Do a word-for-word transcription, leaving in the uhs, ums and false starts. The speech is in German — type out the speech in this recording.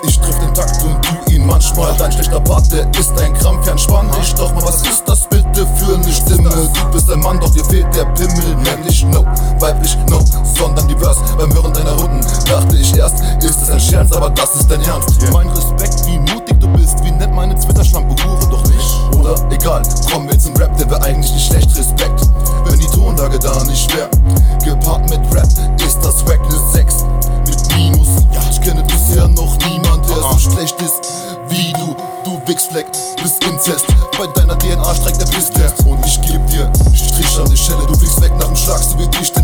Ich triff den Takt und du ihn manchmal. Dein schlechter Part, der ist ein Krampf, entspann dich doch mal. Was ist das bitte für ne Stimme? Du bist ein Mann, doch dir fehlt der Pimmel. Männlich, no, weiblich, no, sondern divers. Beim Hören deiner Runden dachte ich erst, ist es ein Scherz, aber das ist dein Ernst. Mein Respekt, wie mutig du bist, wie nett meine Twitter-Schlampe Hure, doch nicht, oder? Egal, kommen wir zum Rap, der wäre eigentlich nicht schlecht. Respekt, wenn die Tonlage da nicht wär. Gepaart mit Rap ist das Wack ne sechs mit Minus. Ja, ich kenne bisher noch niemand, der so schlecht ist wie du. Du Wichsfleck, bist Inzest. Bei deiner D N A streckt der Pisstest. Und ich geb dir Strich an die Schelle. Du fliegst weg nach dem Schlag, so wie dich.